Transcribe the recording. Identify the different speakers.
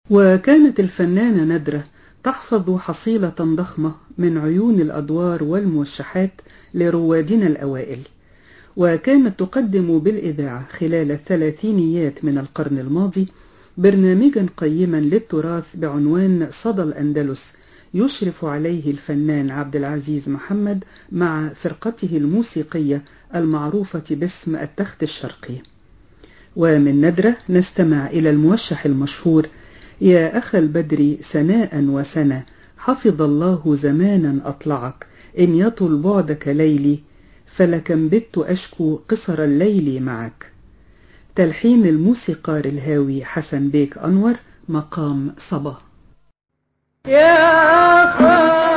Speaker 1: وكانت الفنانة ندرة تحفظ حصيلة ضخمة من عيون الأدوار والموشحات لروادنا الأوائل، وكانت تقدم بالإذاعة خلال الثلاثينيات من القرن الماضي برنامجا قيما للتراث بعنوان صدى الأندلس، يشرف عليه الفنان عبد العزيز محمد مع فرقته الموسيقية المعروفة باسم التخت الشرقي. ومن ندرة نستمع إلى الموشح المشهور: يا أخا البدر سناء وسنا، حفظ الله زمانا أطلعك، إن يطل بعدك ليلي، فلكم بت أشكو قصر الليل معك. تلحين الموسيقار الهاوي حسن بيك أنور، مقام صبا.
Speaker 2: يا أخا